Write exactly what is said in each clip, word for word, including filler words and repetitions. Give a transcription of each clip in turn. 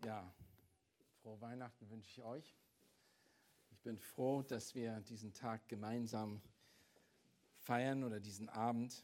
Ja, frohe Weihnachten wünsche ich euch. Ich bin froh, dass wir diesen Tag gemeinsam feiern oder diesen Abend.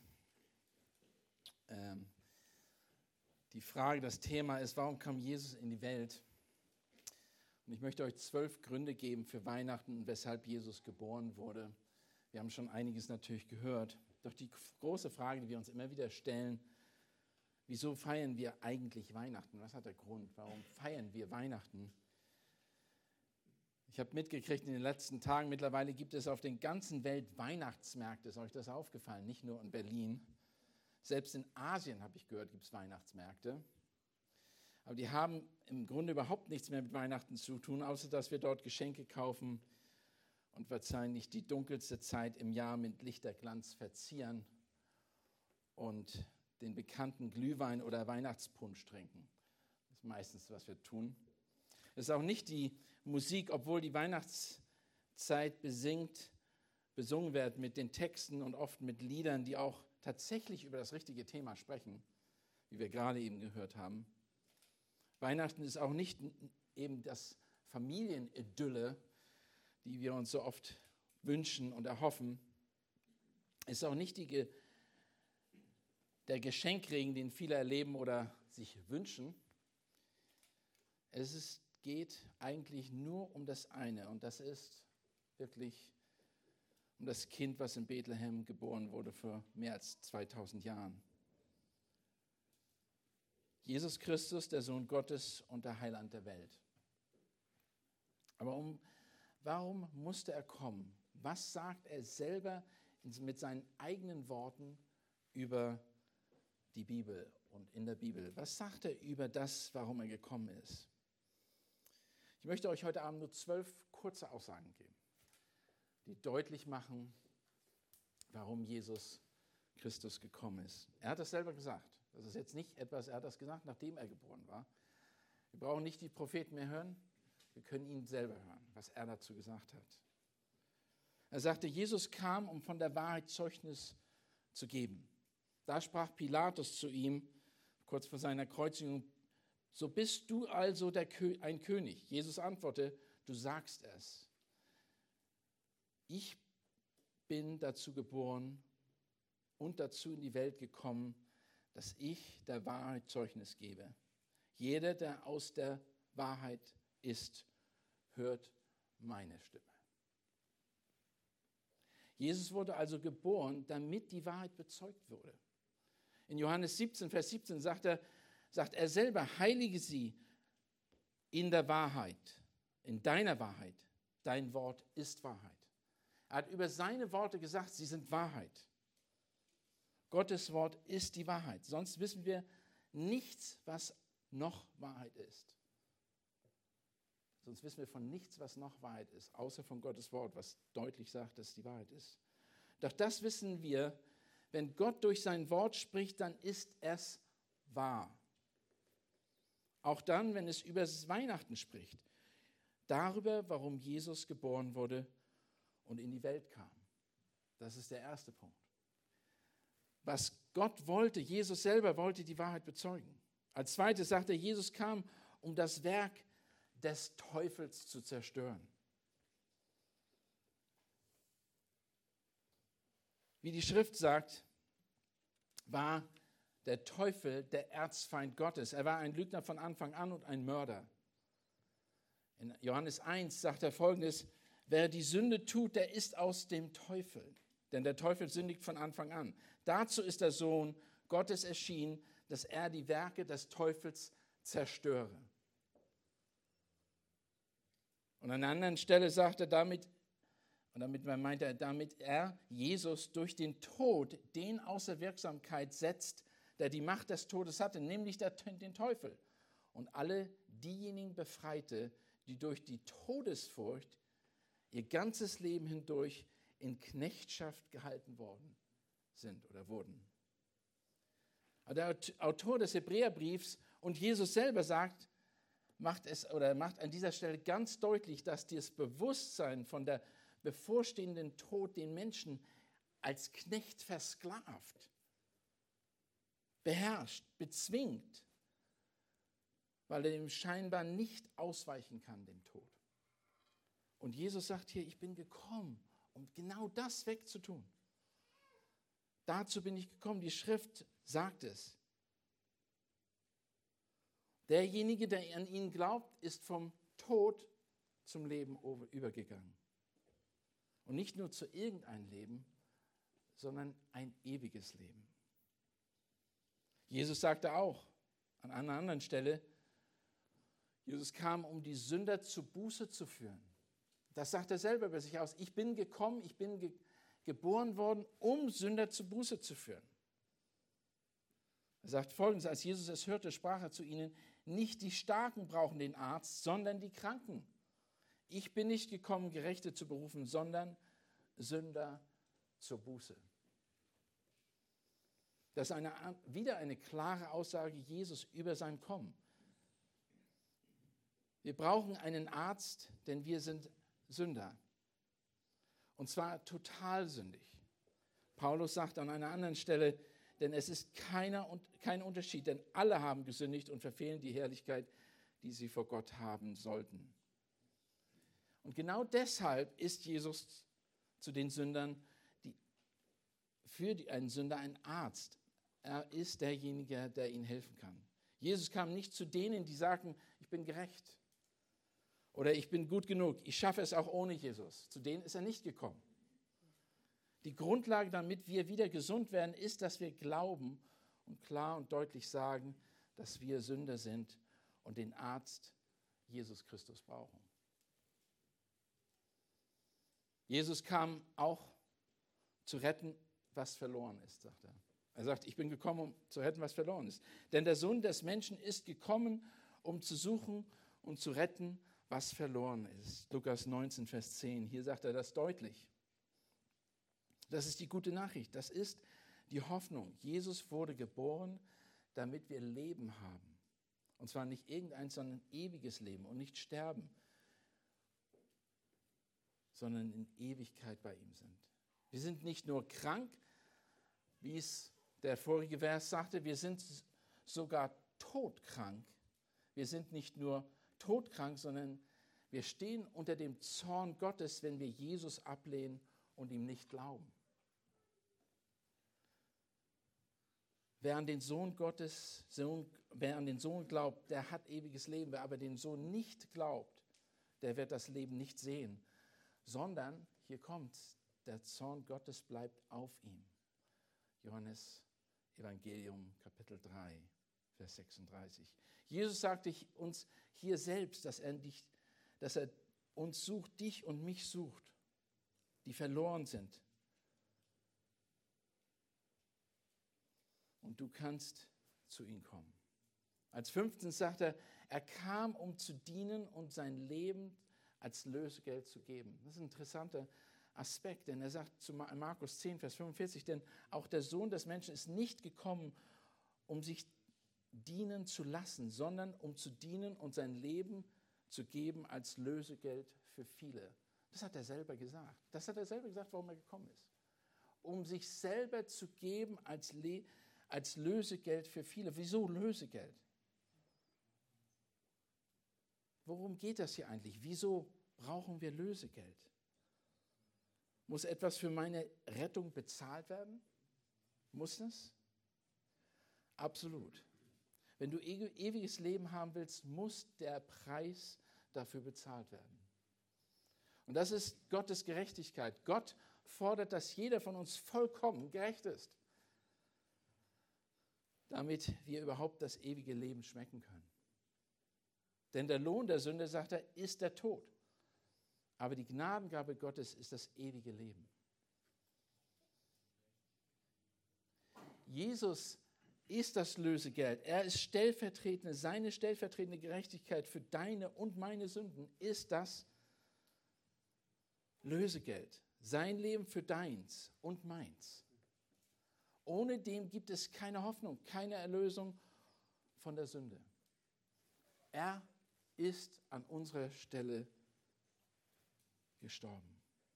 Ähm, die Frage, das Thema ist, warum kam Jesus in die Welt? Und ich möchte euch zwölf Gründe geben für Weihnachten und weshalb Jesus geboren wurde. Wir haben schon einiges natürlich gehört. Doch die große Frage, die wir uns immer wieder stellen: Wieso feiern wir eigentlich Weihnachten? Was hat der Grund? Warum feiern wir Weihnachten? Ich habe mitgekriegt in den letzten Tagen, mittlerweile gibt es auf der ganzen Welt Weihnachtsmärkte. Ist euch das aufgefallen? Nicht nur in Berlin. Selbst in Asien, habe ich gehört, gibt es Weihnachtsmärkte. Aber die haben im Grunde überhaupt nichts mehr mit Weihnachten zu tun, außer dass wir dort Geschenke kaufen und wahrscheinlich die dunkelste Zeit im Jahr mit Lichterglanz verzieren und den bekannten Glühwein oder Weihnachtspunsch trinken. Das ist meistens, was wir tun. Es ist auch nicht die Musik, obwohl die Weihnachtszeit besingt, besungen wird mit den Texten und oft mit Liedern, die auch tatsächlich über das richtige Thema sprechen, wie wir gerade eben gehört haben. Weihnachten ist auch nicht eben das Familienidylle, die wir uns so oft wünschen und erhoffen. Es ist auch nicht die Ge- der Geschenkregen, den viele erleben oder sich wünschen. Es ist, geht eigentlich nur um das eine, und das ist wirklich um das Kind, was in Bethlehem geboren wurde vor mehr als zweitausend Jahren. Jesus Christus, der Sohn Gottes und der Heiland der Welt. Aber um, warum musste er kommen? Was sagt er selber mit seinen eigenen Worten über die Bibel und in der Bibel? Was sagt er über das, warum er gekommen ist? Ich möchte euch heute Abend nur zwölf kurze Aussagen geben, die deutlich machen, warum Jesus Christus gekommen ist. Er hat das selber gesagt. Das ist jetzt nicht etwas, er hat das gesagt, nachdem er geboren war. Wir brauchen nicht die Propheten mehr hören, wir können ihn selber hören, was er dazu gesagt hat. Er sagte, Jesus kam, um von der Wahrheit Zeugnis zu geben. Da sprach Pilatus zu ihm, kurz vor seiner Kreuzigung: So bist du also der Kö- ein König. Jesus antwortete: Du sagst es. Ich bin dazu geboren und dazu in die Welt gekommen, dass ich der Wahrheit Zeugnis gebe. Jeder, der aus der Wahrheit ist, hört meine Stimme. Jesus wurde also geboren, damit die Wahrheit bezeugt wurde. In Johannes siebzehn, Vers siebzehn sagt er, sagt er selber: Heilige sie in der Wahrheit, in deiner Wahrheit. Dein Wort ist Wahrheit. Er hat über seine Worte gesagt, sie sind Wahrheit. Gottes Wort ist die Wahrheit. Sonst wissen wir nichts, was noch Wahrheit ist. Sonst wissen wir von nichts, was noch Wahrheit ist, außer von Gottes Wort, was deutlich sagt, dass es die Wahrheit ist. Doch das wissen wir: Wenn Gott durch sein Wort spricht, dann ist es wahr. Auch dann, wenn es über das Weihnachten spricht. Darüber, warum Jesus geboren wurde und in die Welt kam. Das ist der erste Punkt. Was Gott wollte, Jesus selber wollte die Wahrheit bezeugen. Als zweites sagt er, Jesus kam, um das Werk des Teufels zu zerstören. Wie die Schrift sagt, war der Teufel der Erzfeind Gottes. Er war ein Lügner von Anfang an und ein Mörder. In Johannes eins sagt er Folgendes: Wer die Sünde tut, der ist aus dem Teufel. Denn der Teufel sündigt von Anfang an. Dazu ist der Sohn Gottes erschienen, dass er die Werke des Teufels zerstöre. Und an einer anderen Stelle sagt er damit, und damit meint er, damit er, Jesus, durch den Tod den außer Wirksamkeit setzt, der die Macht des Todes hatte, nämlich der, den Teufel. Und alle diejenigen befreite, die durch die Todesfurcht ihr ganzes Leben hindurch in Knechtschaft gehalten worden sind oder wurden. Der Autor des Hebräerbriefs und Jesus selber sagt, macht es oder macht an dieser Stelle ganz deutlich, dass das Bewusstsein von der bevorstehenden Tod den Menschen als Knecht versklavt, beherrscht, bezwingt. weil er dem scheinbar nicht ausweichen kann, dem Tod. Und Jesus sagt hier, ich bin gekommen, um genau das wegzutun. Dazu bin ich gekommen. Die Schrift sagt es. Derjenige, der an ihn glaubt, ist vom Tod zum Leben übergegangen. Und nicht nur zu irgendeinem Leben, sondern ein ewiges Leben. Jesus sagte auch an einer anderen Stelle, Jesus kam, um die Sünder zur Buße zu führen. Das sagt er selber über sich aus. Ich bin gekommen, ich bin ge- geboren worden, um Sünder zur Buße zu führen. Er sagt Folgendes, als Jesus es hörte, sprach er zu ihnen, nicht die Starken brauchen den Arzt, sondern die Kranken. Ich bin nicht gekommen, Gerechte zu berufen, sondern Sünder zur Buße. Das ist eine, wieder eine klare Aussage Jesus über sein Kommen. Wir brauchen einen Arzt, denn wir sind Sünder. Und zwar total sündig. Paulus sagt an einer anderen Stelle, denn es ist keiner und kein Unterschied, denn alle haben gesündigt und verfehlen die Herrlichkeit, die sie vor Gott haben sollten. Und genau deshalb ist Jesus zu den Sündern, die, für die, einen Sünder ein Arzt. Er ist derjenige, der ihnen helfen kann. Jesus kam nicht zu denen, die sagen, ich bin gerecht oder ich bin gut genug, ich schaffe es auch ohne Jesus. Zu denen ist er nicht gekommen. Die Grundlage, damit wir wieder gesund werden, ist, dass wir glauben und klar und deutlich sagen, dass wir Sünder sind und den Arzt Jesus Christus brauchen. Jesus kam auch zu retten, was verloren ist, sagt er. Er sagt, ich bin gekommen, um zu retten, was verloren ist. Denn der Sohn des Menschen ist gekommen, um zu suchen und zu retten, was verloren ist. Lukas neunzehn, Vers zehn. Hier sagt er das deutlich. Das ist die gute Nachricht. Das ist die Hoffnung. Jesus wurde geboren, damit wir Leben haben. Und zwar nicht irgendein, sondern ewiges Leben und nicht sterben, sondern in Ewigkeit bei ihm sind. Wir sind nicht nur krank, wie es der vorige Vers sagte, wir sind sogar todkrank. Wir sind nicht nur todkrank, sondern wir stehen unter dem Zorn Gottes, wenn wir Jesus ablehnen und ihm nicht glauben. Wer an den Sohn Gottes, Sohn, wer an den Sohn glaubt, der hat ewiges Leben. Wer aber den Sohn nicht glaubt, der wird das Leben nicht sehen, sondern, hier kommt's, der Zorn Gottes bleibt auf ihm. Johannes Evangelium, Kapitel drei, Vers sechsunddreißig. Jesus sagte uns hier selbst, dass er, dich, dass er uns sucht, dich und mich sucht, die verloren sind. Und du kannst zu ihm kommen. Als fünftens sagt er, er kam, um zu dienen und sein Leben als Lösegeld zu geben. Das ist ein interessanter Aspekt, denn er sagt zu Markus zehn, Vers fünfundvierzig, denn auch der Sohn des Menschen ist nicht gekommen, um sich dienen zu lassen, sondern um zu dienen und sein Leben zu geben als Lösegeld für viele. Das hat er selber gesagt. Das hat er selber gesagt, warum er gekommen ist. Um sich selber zu geben als, Le- als Lösegeld für viele. Wieso Lösegeld? Worum geht das hier eigentlich? Wieso brauchen wir Lösegeld? Muss etwas für meine Rettung bezahlt werden? Muss das? Absolut. Wenn du ewiges Leben haben willst, muss der Preis dafür bezahlt werden. Und das ist Gottes Gerechtigkeit. Gott fordert, dass jeder von uns vollkommen gerecht ist, damit wir überhaupt das ewige Leben schmecken können. Denn der Lohn der Sünde, sagt er, ist der Tod. Aber die Gnadengabe Gottes ist das ewige Leben. Jesus ist das Lösegeld. Er ist stellvertretende, seine stellvertretende Gerechtigkeit für deine und meine Sünden ist das Lösegeld. Sein Leben für deins und meins. Ohne dem gibt es keine Hoffnung, keine Erlösung von der Sünde. Er ist an unserer Stelle gestorben.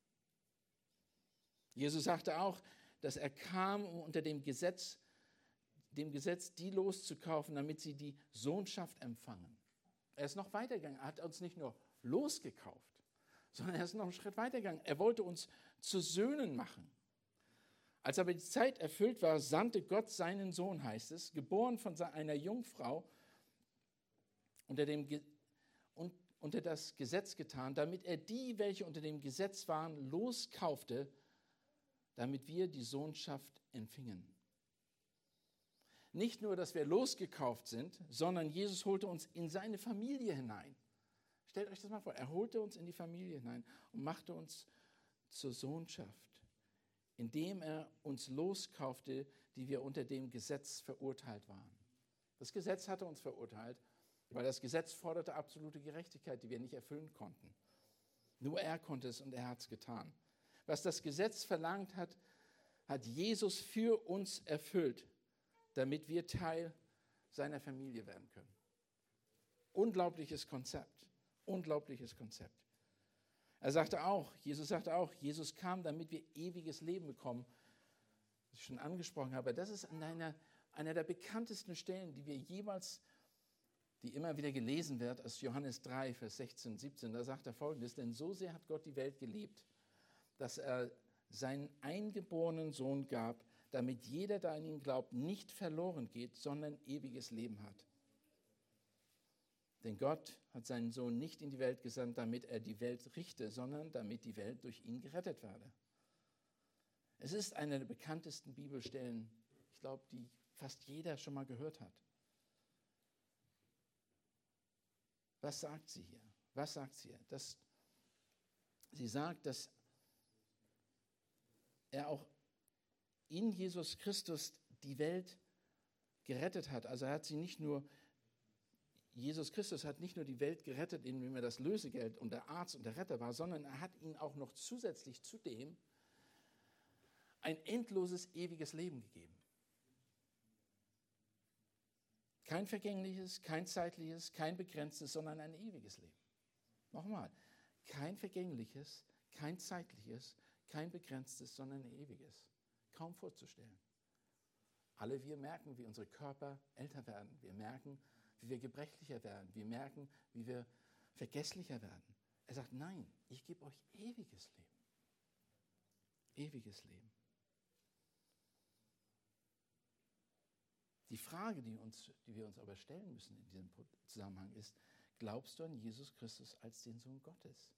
Jesus sagte auch, dass er kam, um unter dem Gesetz, dem Gesetz die loszukaufen, damit sie die Sohnschaft empfangen. Er ist noch weitergegangen. Er hat uns nicht nur losgekauft, sondern er ist noch einen Schritt weitergegangen. Er wollte uns zu Söhnen machen. Als aber die Zeit erfüllt war, sandte Gott seinen Sohn, heißt es, geboren von einer Jungfrau, unter, dem Ge- und, unter das Gesetz getan, damit er die, welche unter dem Gesetz waren, loskaufte, damit wir die Sohnschaft empfingen. Nicht nur, dass wir losgekauft sind, sondern Jesus holte uns in seine Familie hinein. Stellt euch das mal vor, er holte uns in die Familie hinein und machte uns zur Sohnschaft, indem er uns loskaufte, die wir unter dem Gesetz verurteilt waren. Das Gesetz hatte uns verurteilt, weil das Gesetz forderte absolute Gerechtigkeit, die wir nicht erfüllen konnten. Nur er konnte es und er hat es getan. Was das Gesetz verlangt hat, hat Jesus für uns erfüllt, damit wir Teil seiner Familie werden können. Unglaubliches Konzept, unglaubliches Konzept. Er sagte auch, Jesus sagte auch, Jesus kam, damit wir ewiges Leben bekommen. Das ich schon angesprochen habe, das ist einer, einer der bekanntesten Stellen, die wir jeweils, die immer wieder gelesen wird, aus Johannes drei, Vers sechzehn, siebzehn. Da sagt er Folgendes: Denn so sehr hat Gott die Welt geliebt, dass er seinen eingeborenen Sohn gab, damit jeder, der an ihn glaubt, nicht verloren geht, sondern ewiges Leben hat. Denn Gott hat seinen Sohn nicht in die Welt gesandt, damit er die Welt richte, sondern damit die Welt durch ihn gerettet werde. Es ist eine der bekanntesten Bibelstellen, ich glaube, die fast jeder schon mal gehört hat. Was sagt sie hier? Was sagt sie hier? Das, sie sagt, dass er auch in Jesus Christus die Welt gerettet hat. Also er hat sie nicht nur, Jesus Christus hat nicht nur die Welt gerettet, indem er das Lösegeld und der Arzt und der Retter war, sondern er hat ihnen auch noch zusätzlich zu dem ein endloses, ewiges Leben gegeben. Kein vergängliches, kein zeitliches, kein begrenztes, sondern ein ewiges Leben. Nochmal, kein vergängliches, kein zeitliches, kein begrenztes, sondern ein ewiges. Kaum vorzustellen. Alle wir merken, wie unsere Körper älter werden. Wir merken, wie wir gebrechlicher werden. Wir merken, wie wir vergesslicher werden. Er sagt, nein, ich gebe euch ewiges Leben. Ewiges Leben. Die Frage, die, uns, die wir uns aber stellen müssen in diesem Zusammenhang ist, glaubst du an Jesus Christus als den Sohn Gottes?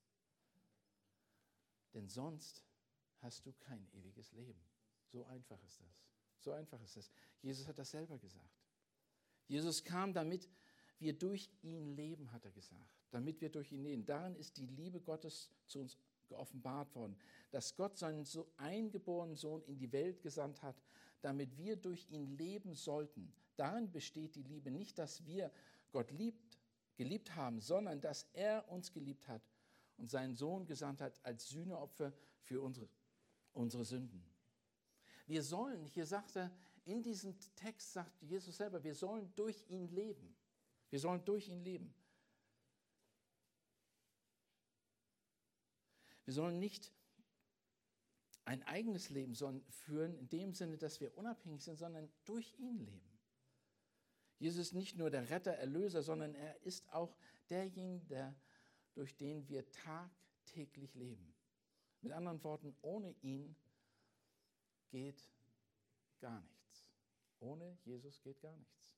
Denn sonst hast du kein ewiges Leben. So einfach ist das. So einfach ist das. Jesus hat das selber gesagt. Jesus kam, damit wir durch ihn leben, hat er gesagt. Damit wir durch ihn leben. Darin ist die Liebe Gottes zu uns geoffenbart worden. Dass Gott seinen so eingeborenen Sohn in die Welt gesandt hat, damit wir durch ihn leben sollten. Darin besteht die Liebe. Nicht, dass wir Gott liebt, geliebt haben, sondern dass er uns geliebt hat und seinen Sohn gesandt hat als Sühneopfer für unsere, unsere Sünden. Wir sollen, hier sagt er, in diesem Text sagt Jesus selber, wir sollen durch ihn leben. Wir sollen durch ihn leben. Wir sollen nicht ein eigenes Leben führen, in dem Sinne, dass wir unabhängig sind, sondern durch ihn leben. Jesus ist nicht nur der Retter, Erlöser, sondern er ist auch derjenige, der, durch den wir tagtäglich leben. Mit anderen Worten, ohne ihn geht gar nichts. Ohne Jesus geht gar nichts.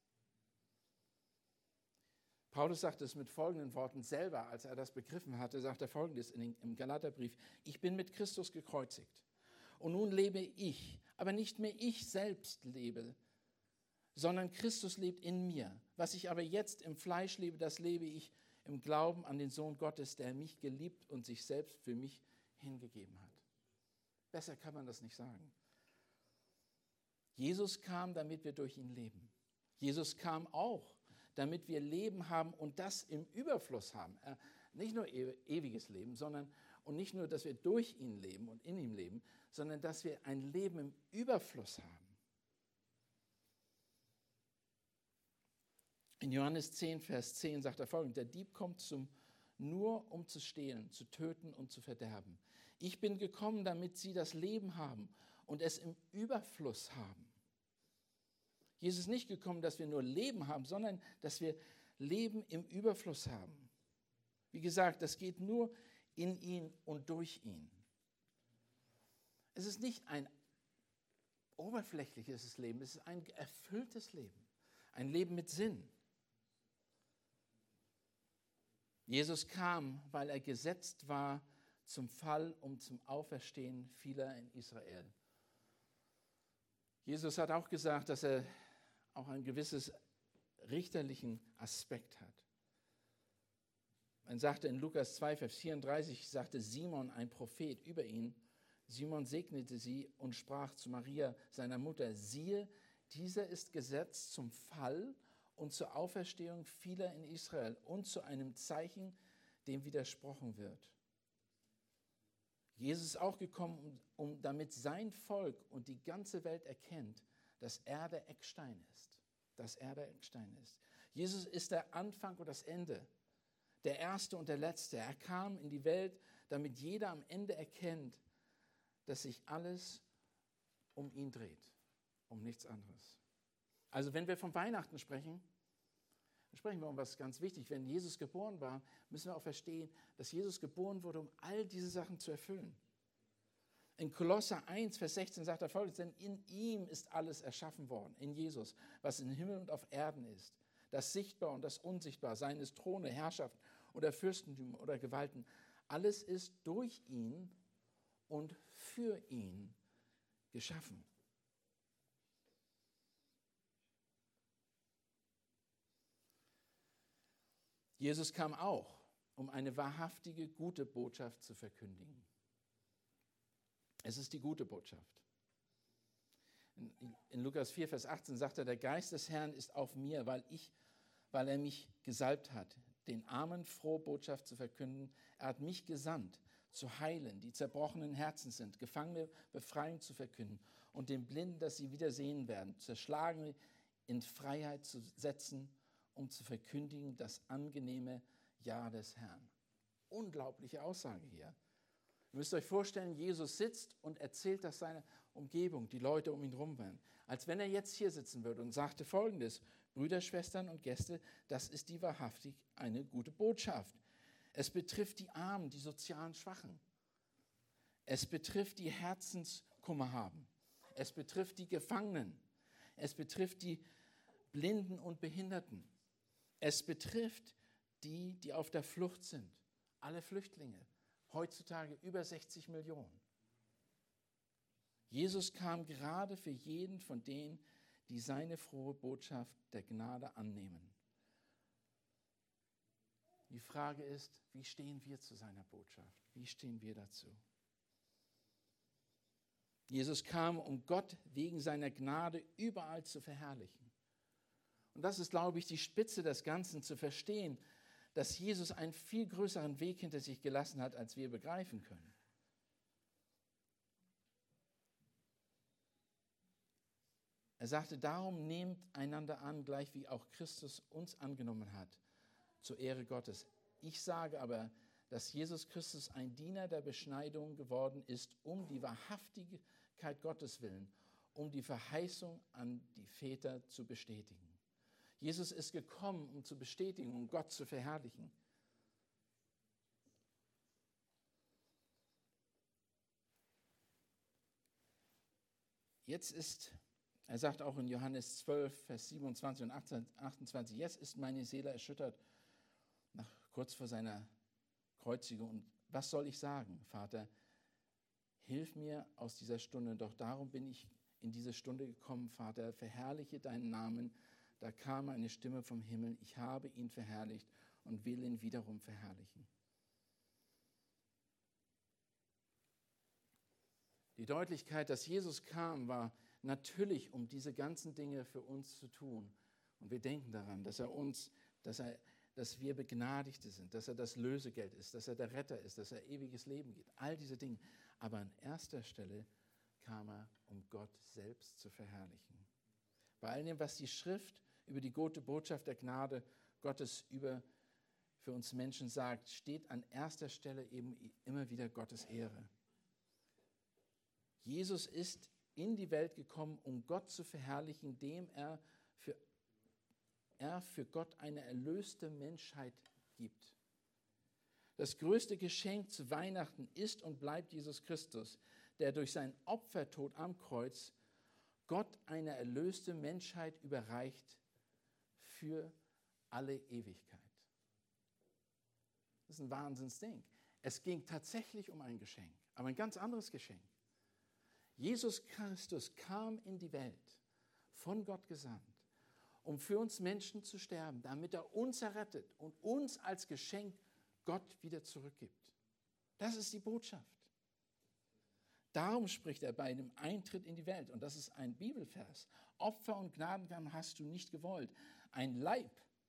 Paulus sagt es mit folgenden Worten selber, als er das begriffen hatte, sagt er Folgendes in den, im Galaterbrief: Ich bin mit Christus gekreuzigt und nun lebe ich, aber nicht mehr ich selbst lebe, sondern Christus lebt in mir. Was ich aber jetzt im Fleisch lebe, das lebe ich im Glauben an den Sohn Gottes, der mich geliebt und sich selbst für mich hingegeben hat. Besser kann man das nicht sagen. Jesus kam, damit wir durch ihn leben. Jesus kam auch, damit wir Leben haben und das im Überfluss haben. Nicht nur ewiges Leben, sondern und nicht nur, dass wir durch ihn leben und in ihm leben, sondern dass wir ein Leben im Überfluss haben. In Johannes zehn, Vers zehn sagt er folgendes: Der Dieb kommt zum, nur um zu stehlen, zu töten und zu verderben. Ich bin gekommen, damit sie das Leben haben und es im Überfluss haben. Jesus ist nicht gekommen, dass wir nur Leben haben, sondern dass wir Leben im Überfluss haben. Wie gesagt, das geht nur in ihn und durch ihn. Es ist nicht ein oberflächliches Leben, es ist ein erfülltes Leben, ein Leben mit Sinn. Jesus kam, weil er gesetzt war zum Fall und zum Auferstehen vieler in Israel. Jesus hat auch gesagt, dass er auch ein gewisses richterlichen Aspekt hat. Man sagte in Lukas zwei, Vers vierunddreißig, sagte Simon, ein Prophet, über ihn. Simon segnete sie und sprach zu Maria, seiner Mutter, siehe, dieser ist gesetzt zum Fall und zur Auferstehung vieler in Israel und zu einem Zeichen, dem widersprochen wird. Jesus ist auch gekommen, um, um damit sein Volk und die ganze Welt erkennt, dass er der Eckstein ist. Dass er der Eckstein ist. Jesus ist der Anfang und das Ende, der Erste und der Letzte. Er kam in die Welt, damit jeder am Ende erkennt, dass sich alles um ihn dreht, um nichts anderes. Also wenn wir von Weihnachten sprechen, dann sprechen wir um was ganz wichtig. Wenn Jesus geboren war, müssen wir auch verstehen, dass Jesus geboren wurde, um all diese Sachen zu erfüllen. In Kolosser eins, Vers sechzehn sagt er folgendes, denn in ihm ist alles erschaffen worden, in Jesus, was im Himmel und auf Erden ist. Das Sichtbare und das Unsichtbare, seien es Throne, Herrschaft oder Fürstentümer oder Gewalten. Alles ist durch ihn und für ihn geschaffen. Jesus kam auch, um eine wahrhaftige, gute Botschaft zu verkündigen. Es ist die gute Botschaft. In, in Lukas vier, Vers achtzehn sagt er, der Geist des Herrn ist auf mir, weil, ich, weil er mich gesalbt hat, den Armen frohe Botschaft zu verkünden. Er hat mich gesandt, zu heilen, die zerbrochenen Herzen sind, Gefangene Befreiung zu verkünden und den Blinden, dass sie wieder sehen werden, Zerschlagene in Freiheit zu setzen, um zu verkündigen das angenehme Jahr des Herrn. Unglaubliche Aussage hier. Ihr müsst euch vorstellen, Jesus sitzt und erzählt das seiner Umgebung, die Leute um ihn herum waren. Als wenn er jetzt hier sitzen würde und sagte Folgendes, Brüder, Schwestern und Gäste, das ist die wahrhaftig eine gute Botschaft. Es betrifft die Armen, die sozialen Schwachen. Es betrifft die Herzenskummer haben. Es betrifft die Gefangenen. Es betrifft die Blinden und Behinderten. Es betrifft die, die auf der Flucht sind. Alle Flüchtlinge. Heutzutage über sechzig Millionen. Jesus kam gerade für jeden von denen, die seine frohe Botschaft der Gnade annehmen. Die Frage ist, wie stehen wir zu seiner Botschaft? Wie stehen wir dazu? Jesus kam, um Gott wegen seiner Gnade überall zu verherrlichen. Und das ist, glaube ich, die Spitze des Ganzen, zu verstehen, dass Jesus einen viel größeren Weg hinter sich gelassen hat, als wir begreifen können. Er sagte, darum nehmt einander an, gleich wie auch Christus uns angenommen hat, zur Ehre Gottes. Ich sage aber, dass Jesus Christus ein Diener der Beschneidung geworden ist, um die Wahrhaftigkeit Gottes willen, um die Verheißung an die Väter zu bestätigen. Jesus ist gekommen, um zu bestätigen, um Gott zu verherrlichen. Jetzt ist, er sagt auch in Johannes zwölf, Vers siebenundzwanzig und achtundzwanzig, jetzt ist meine Seele erschüttert, nach, kurz vor seiner Kreuzigung. Und was soll ich sagen, Vater? Hilf mir aus dieser Stunde, doch darum bin ich in diese Stunde gekommen, Vater, verherrliche deinen Namen. Da kam eine Stimme vom Himmel, ich habe ihn verherrlicht und will ihn wiederum verherrlichen. Die Deutlichkeit, dass Jesus kam, war natürlich, um diese ganzen Dinge für uns zu tun. Und wir denken daran, dass er uns, dass er, dass wir Begnadigte sind, dass er das Lösegeld ist, dass er der Retter ist, dass er ewiges Leben gibt. All diese Dinge. Aber an erster Stelle kam er, um Gott selbst zu verherrlichen. Bei all dem, was die Schrift über die gute Botschaft der Gnade Gottes über für uns Menschen sagt, steht an erster Stelle eben immer wieder Gottes Ehre. Jesus ist in die Welt gekommen, um Gott zu verherrlichen, indem er für er für Gott eine erlöste Menschheit gibt. Das größte Geschenk zu Weihnachten ist und bleibt Jesus Christus, der durch seinen Opfertod am Kreuz Gott eine erlöste Menschheit überreicht für alle Ewigkeit. Das ist ein Wahnsinnsding. Es ging tatsächlich um ein Geschenk, aber ein ganz anderes Geschenk. Jesus Christus kam in die Welt, von Gott gesandt, um für uns Menschen zu sterben, damit er uns errettet und uns als Geschenk Gott wieder zurückgibt. Das ist die Botschaft. Darum spricht er bei dem Eintritt in die Welt. Und das ist ein Bibelvers. Opfer und Gnadengaben hast du nicht gewollt. Ein Leib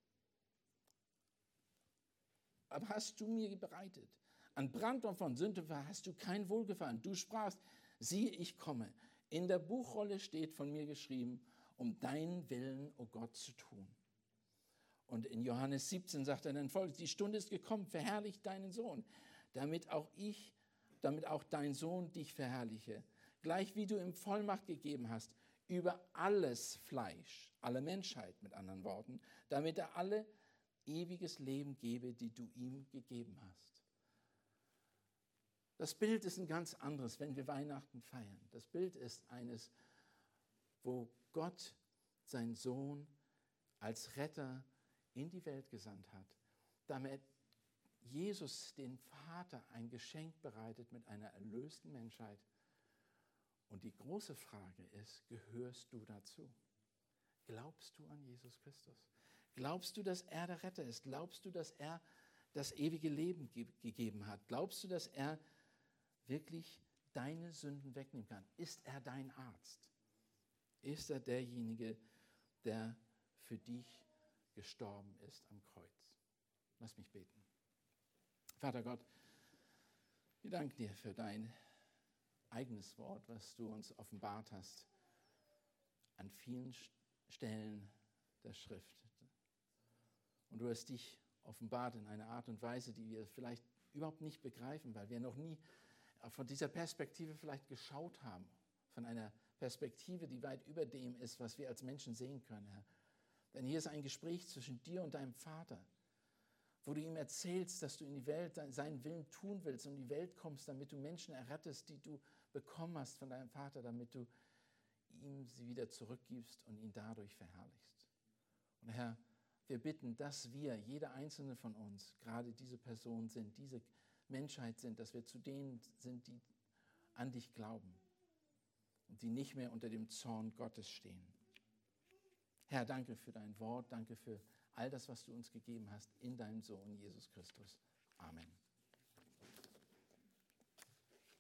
aber hast du mir bereitet. An Brandopfer und Sündopfer hast du kein Wohlgefallen. Du sprachst, siehe, ich komme. In der Buchrolle steht von mir geschrieben, um deinen Willen, o Gott, zu tun. Und in Johannes siebzehn sagt er dann folgendes, die Stunde ist gekommen, verherrlich deinen Sohn, damit auch ich, damit auch dein Sohn dich verherrliche, gleich wie du ihm Vollmacht gegeben hast, über alles Fleisch, alle Menschheit mit anderen Worten, damit er alle ewiges Leben gebe, die du ihm gegeben hast. Das Bild ist ein ganz anderes, wenn wir Weihnachten feiern. Das Bild ist eines, wo Gott seinen Sohn als Retter in die Welt gesandt hat, damit Jesus den Vater ein Geschenk bereitet mit einer erlösten Menschheit. Und die große Frage ist, gehörst du dazu? Glaubst du an Jesus Christus? Glaubst du, dass er der Retter ist? Glaubst du, dass er das ewige Leben ge- gegeben hat? Glaubst du, dass er wirklich deine Sünden wegnehmen kann? Ist er dein Arzt? Ist er derjenige, der für dich gestorben ist am Kreuz? Lass mich beten. Vater Gott, wir danken dir für dein eigenes Wort, was du uns offenbart hast an vielen Stellen der Schrift. Und du hast dich offenbart in einer Art und Weise, die wir vielleicht überhaupt nicht begreifen, weil wir noch nie von dieser Perspektive vielleicht geschaut haben, von einer Perspektive, die weit über dem ist, was wir als Menschen sehen können, Herr. Denn hier ist ein Gespräch zwischen dir und deinem Vater, wo du ihm erzählst, dass du in die Welt seinen Willen tun willst und in die Welt kommst, damit du Menschen errettest, die du bekommen hast von deinem Vater, damit du ihm sie wieder zurückgibst und ihn dadurch verherrlichst. Und Herr, wir bitten, dass wir, jeder einzelne von uns, gerade diese Person sind, diese Menschheit sind, dass wir zu denen sind, die an dich glauben und die nicht mehr unter dem Zorn Gottes stehen. Herr, danke für dein Wort, danke für all das, was du uns gegeben hast in deinem Sohn Jesus Christus. Amen.